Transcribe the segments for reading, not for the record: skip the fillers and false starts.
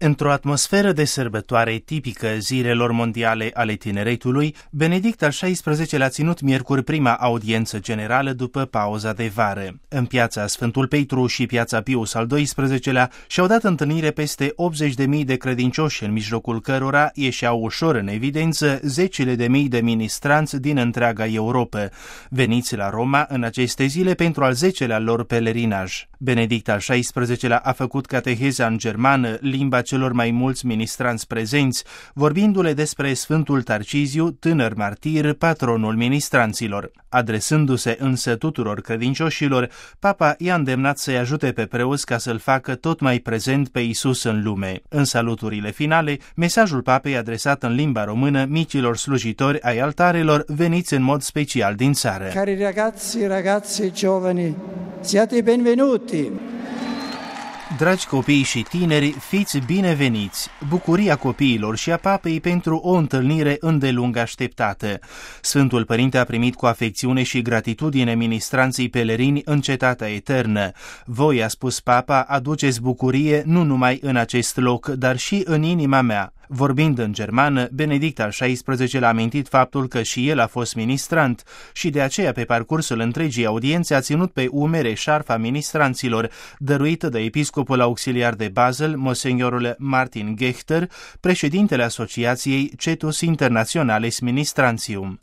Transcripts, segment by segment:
Într-o atmosferă de sărbătoare tipică zilelor mondiale ale tineretului, Benedict al XVI-lea a ținut miercuri prima audiență generală după pauza de vară. În piața Sfântul Petru și piața Pius al XII-lea și-au dat întâlnire peste 80.000 de credincioși, în mijlocul cărora ieșeau ușor în evidență zecile de mii de ministranți din întreaga Europă, veniți la Roma în aceste zile pentru al 10-lea lor pelerinaj. Benedict al XVI-lea a făcut cateheza în germană, limba celor mai mulți ministranți prezenți, vorbindu-le despre Sfântul Tarcisiu, tânăr martir, patronul ministranților. Adresându-se însă tuturor credincioșilor, Papa i-a îndemnat să-i ajute pe preoți ca să-l facă tot mai prezent pe Iisus în lume. În saluturile finale, mesajul Papei adresat în limba română micilor slujitori ai altarelor veniți în mod special din țară. Cari ragazzi, giovani, siate benvenuti! Dragi copii și tineri, fiți bineveniți! Bucuria copiilor și a Papei pentru o întâlnire îndelung așteptată. Sfântul Părinte a primit cu afecțiune și gratitudine ministranții pelerini în cetatea eternă. Voi, a spus Papa, aduceți bucurie nu numai în acest loc, dar și în inima mea. Vorbind în germană, Benedict al XVI-lea a amintit faptul că și el a fost ministrant și de aceea pe parcursul întregii audiențe a ținut pe umere șarfa ministranților, dăruită de episcopul auxiliar de Basel, Monseigneur Martin Gechter, președintele Asociației Cetus Internationalis Ministrantium.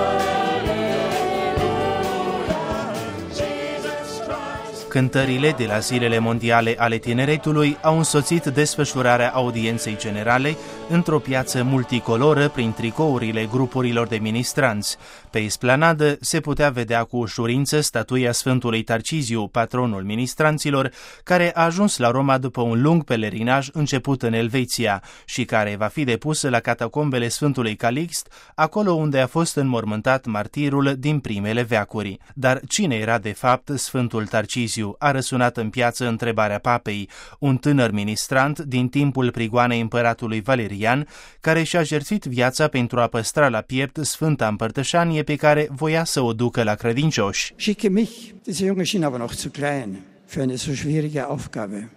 Cântările de la Zilele Mondiale ale Tineretului au însoțit desfășurarea audienței generale într-o piață multicoloră prin tricourile grupurilor de ministranți. Pe esplanadă se putea vedea cu ușurință statuia Sfântului Tarcisiu, patronul ministranților, care a ajuns la Roma după un lung pelerinaj început în Elveția și care va fi depusă la catacombele Sfântului Calixt, acolo unde a fost înmormântat martirul din primele veacuri. Dar cine era de fapt Sfântul Tarcisiu? A răsunat în piață întrebarea Papei, un tânăr ministrant din timpul prigoanei împăratului Valerian, care și-a jertfit viața pentru a păstra la piept Sfânta Împărtășanie pe care voia să o ducă la credincioși. Schicke mich, dieser Junge schien aber noch zu klein für eine so schwierige Aufgabe.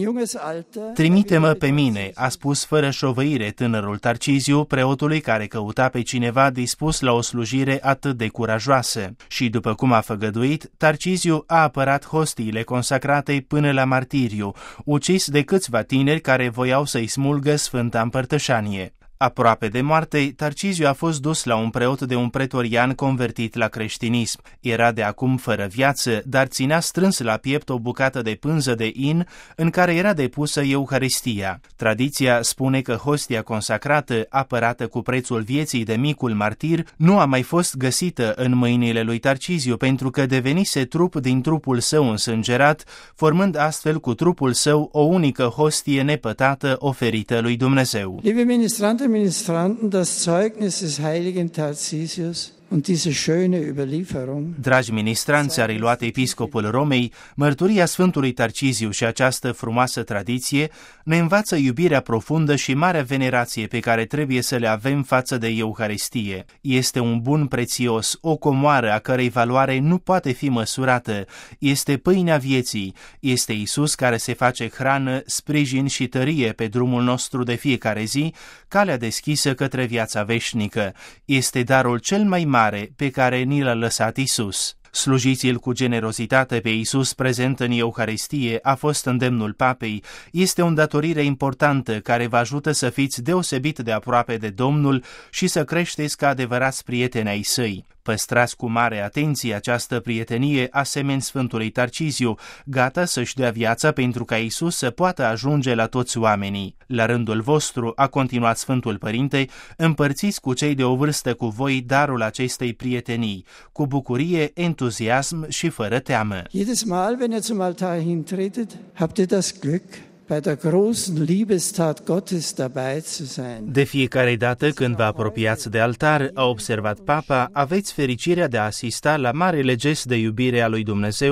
Trimite-mă pe mine, a spus fără șovăire tânărul Tarcisiu, preotului care căuta pe cineva dispus la o slujire atât de curajoasă. Și după cum a făgăduit, Tarcisiu a apărat hostiile consacrate până la martiriu, ucis de câțiva tineri care voiau să-i smulgă Sfânta Împărtășanie. Aproape de moarte, Tarcisiu a fost dus la un preot de un pretorian convertit la creștinism. Era de acum fără viață, dar ținea strâns la piept o bucată de pânză de in în care era depusă Euharistia. Tradiția spune că hostia consacrată, apărată cu prețul vieții de micul martir, nu a mai fost găsită în mâinile lui Tarcisiu pentru că devenise trup din trupul său însângerat, formând astfel cu trupul său o unică hostie nepătată oferită lui Dumnezeu. Ministranten, das Zeugnis des heiligen Tarcisius und diese schöne Überlieferung. Dragi ministranți, a reluat episcopul Romei, mărturia Sfântului Tarcisiu și această frumoasă tradiție ne învață iubirea profundă și marea venerație pe care trebuie să le avem față de Euharistie. Este un bun prețios, o comoară a cărei valoare nu poate fi măsurată. Este pâinea vieții, este Iisus care se face hrană, sprijin și tărie pe drumul nostru de fiecare zi, calea deschisă către viața veșnică. Este darul cel mai mare pe care ni l-a lăsat Iisus. Slujiți-l cu generozitate pe Iisus prezent în Euharistie a fost îndemnul Papei. Este o îndatorire importantă care vă ajută să fiți deosebit de aproape de Domnul și să creșteți ca adevărați prieteni ai săi. Păstrați cu mare atenție această prietenie asemeni Sfântului Tarcisiu, gata să-și dea viața pentru ca Iisus să poată ajunge la toți oamenii. La rândul vostru, a continuat Sfântul Părinte, împărțiți cu cei de o vârstă cu voi darul acestei prietenii, cu bucurie, entuziasm și fără teamă. Jedes Mal, wenn ihr zum Altar hintretet, habt ihr das Glück, bei der großen Liebestat Gottes dabei zu sein. De fiecare dată când vă apropiați de altar, a observat Papa, aveți fericirea de a asista la marele gest de iubire a lui Dumnezeu,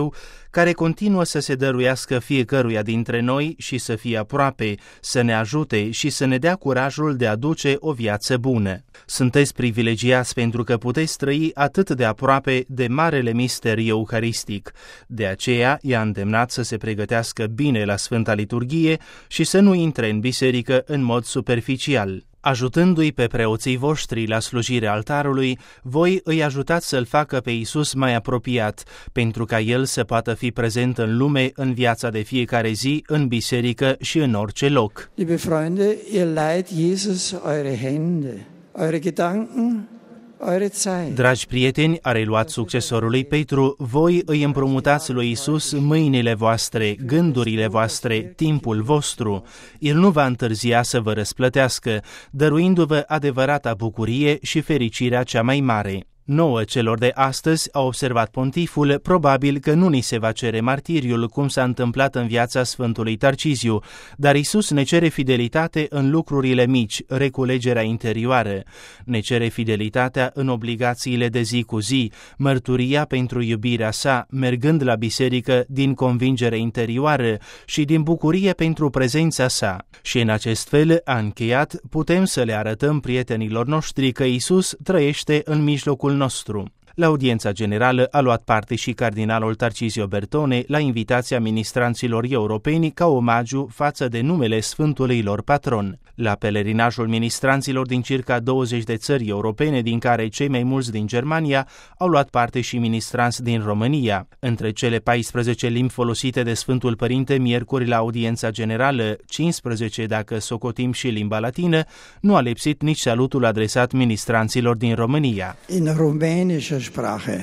care continuă să se dăruiască fiecăruia dintre noi și să fie aproape, să ne ajute și să ne dea curajul de a duce o viață bună. Sunteți privilegiați pentru că puteți trăi atât de aproape de marele mister eucaristic. De aceea i-a îndemnat să se pregătească bine la Sfânta Liturghie și să nu intre în biserică în mod superficial. Ajutându-i pe preoții voștri la slujirea altarului, voi îi ajutați să-L facă pe Iisus mai apropiat, pentru ca El să poată fi prezent în lume, în viața de fiecare zi, în biserică și în orice loc. Liebe Freunde, ihr leiht Jesus eure Hände, eure Gedanken, eure Zeit. Dragi prieteni, a reluat succesorului Petru, voi îi împrumutați lui Iisus mâinile voastre, gândurile voastre, timpul vostru. El nu va întârzia să vă răsplătească, dăruindu-vă adevărata bucurie și fericirea cea mai mare. Nouă celor de astăzi, a observat pontiful, probabil că nu ni se va cere martiriul, cum s-a întâmplat în viața Sfântului Tarcisiu, dar Iisus ne cere fidelitate în lucrurile mici, reculegerea interioară. Ne cere fidelitatea în obligațiile de zi cu zi, mărturia pentru iubirea sa, mergând la biserică din convingere interioară și din bucurie pentru prezența sa. Și în acest fel, a încheiat, putem să le arătăm prietenilor noștri că Iisus trăiește în mijlocul nostru. La audiența generală a luat parte și cardinalul Tarcisio Bertone la invitația ministranților europeni ca omagiu față de numele Sfântului lor patron. La pelerinajul ministranților din circa 20 de țări europene, din care cei mai mulți din Germania, au luat parte și ministranți din România. Între cele 14 limbi folosite de Sfântul Părinte miercuri la audiența generală, 15 dacă socotim și limba latină, nu a lipsit nici salutul adresat ministranților din România. In rumänischer Sprache.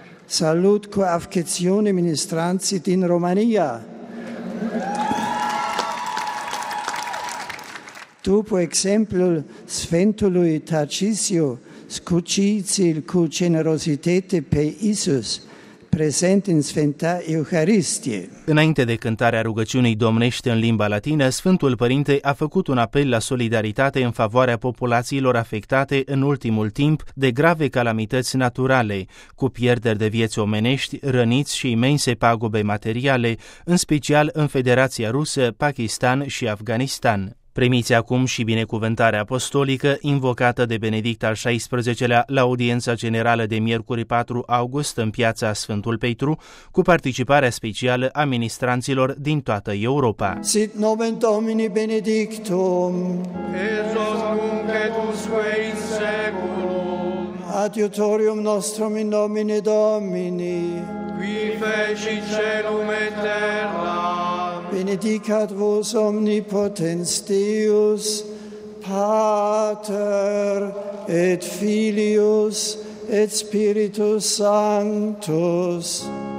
Salut cu affecțiune ministranții din România. După exemplul Sfântului Tarcisiu, scuciți-l cu generozitate pe Iisus, prezent în Sfânta Euharistie. Înainte de cântarea rugăciunii domnești în limba latină, Sfântul Părinte a făcut un apel la solidaritate în favoarea populațiilor afectate în ultimul timp de grave calamități naturale, cu pierderi de vieți omenești, răniți și imense pagube materiale, în special în Federația Rusă, Pakistan și Afganistan. Primiți acum și binecuvântarea apostolică invocată de Benedict al XVI-lea la audiența generală de miercuri 4 august în piața Sfântul Petru, cu participarea specială a ministranților din toată Europa. Sit nomen Domini benedictum, esos nunc et usque in seculum, adiutorium nostrum in nomine Domini, qui feci celum et terra, benedicat vos omnipotens Deus, Pater et Filius et Spiritus Sanctus.